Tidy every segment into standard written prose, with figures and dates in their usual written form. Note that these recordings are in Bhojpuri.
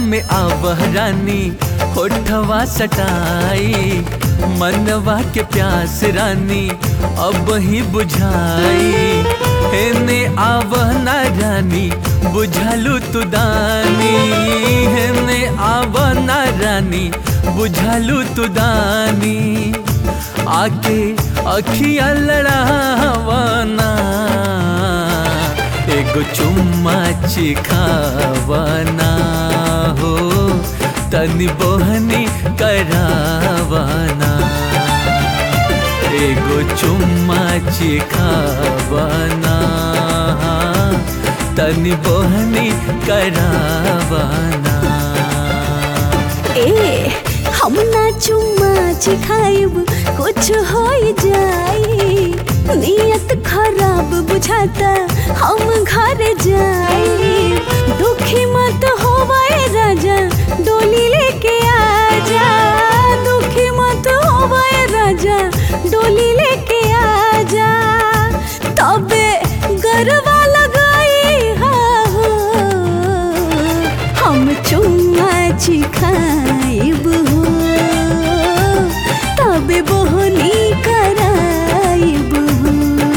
में आवह रानी होठवा सटाई, मनवा के प्यास रानी अब ही बुझाई। हेने आवह ना रानी बुझालू तू दानी, हेने आवह ना रानी बुझालू तू दानी। आके अखिया लड़ावना, एगो चुम्मा चिखावना हो, तनी बोहनी करावना। एगो चुम्मा चिखावना, तनी बोहनी करावना। हम ना चुम्मा चिखाइब कुछ हो जाई, नियत खराब बुझाता हम घर जाई। दुखी मत होवे राजा डोली लेके आजा, दुखी मत होवे राजा डोली लेके आजा। तबे गरबा लगाई हो, हम चुम्मा चिखाइब हो, तबे बोहनी कराइब हो।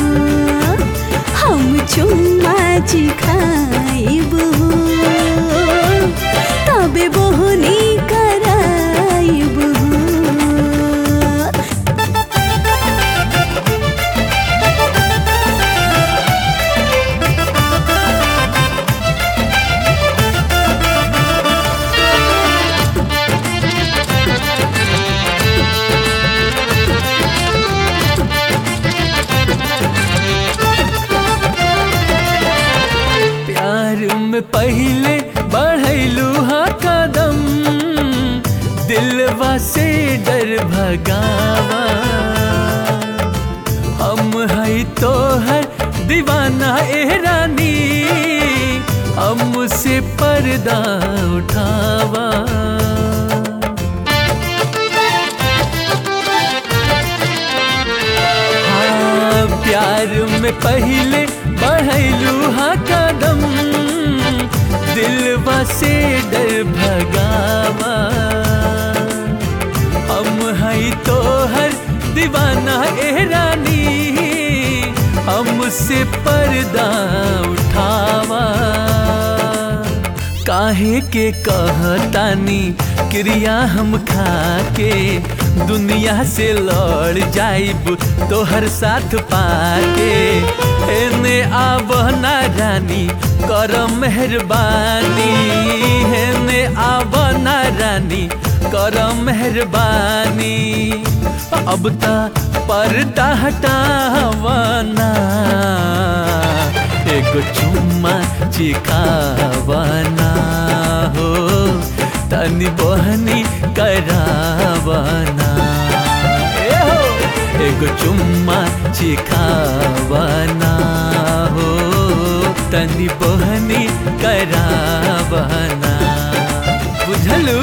हम चुम्मा चिखाइब हो, तबे बोहनी कराइब हो। पहले बढ़ैलू हा कदम, दिलवा से डर भगावा। हम है तोहर दीवाना ए रानी, हमसे पर्दा उठावा। हाँ, प्यार में पहले बढ़ैलू हा कदम, दिलवा से डर भगावा। हम है तोहर दीवाना ए रानी, हमसे पर्दा उठावा। काहे के कहतानी क्रिया हम खाके, दुनिया से लड़ जाइब तोहर साथ पाके। हेने आवह ना रानी कर मेहरबानी, हेने आवह ना रानी कर मेहरबानी। अब ता पर्दा हटावना, एगो चुम्मा चिखावना हो, तनी बोहनी करावना। एगो चुम्मा चिखावना हो, तनी बोहनी करावना। बुझलू?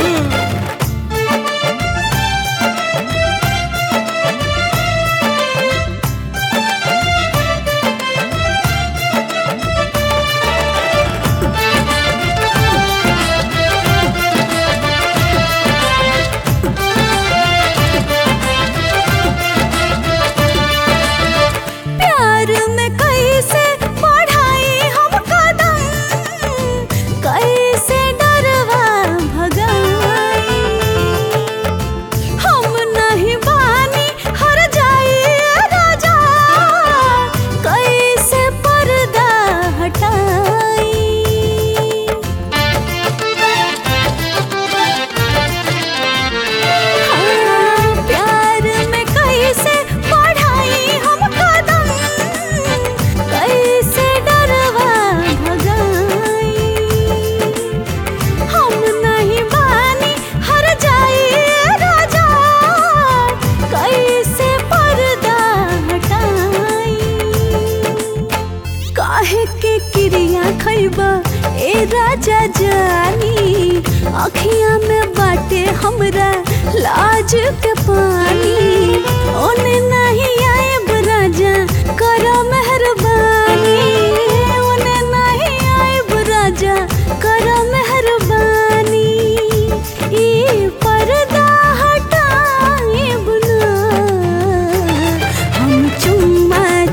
राजा जानी अखियां में बाटे हमरा लाज के पानी। ओने नहीं आए राजा करो मेहरबानी, ओने नहीं आए राजा करो मेहरबानी।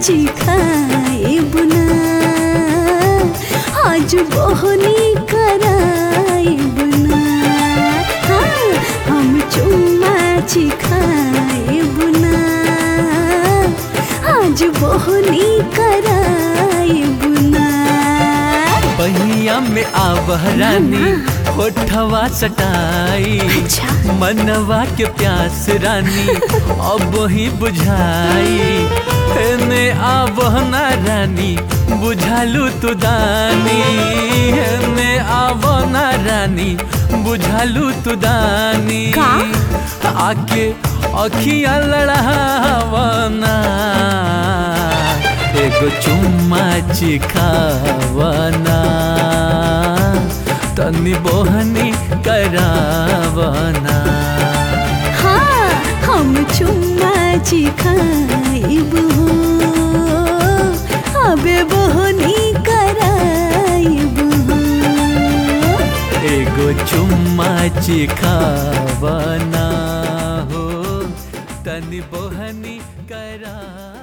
चिखाए बुना आज बोहनी कराए बुना हाँ हम चुम्मा चिखाए बुना आज बोहनी कराए बुना बहिया में आबह रानी होठवा सटाई अच्छा। मनवा के प्यास रानी अब ही बुझाई हेने आबह ना रानी बुझालू तू दानी हेने आबह ना रानी बुझालू तू दानी का? आके अखियाँ लड़ावना एगो चुम्मा चिखावना तनी बोहनी करावना हाँ हम चुम्मा चिखाइब हो अबे बोहनी कराइब हो एगो चुम्मा चिखावना हो तनी बोहनी करा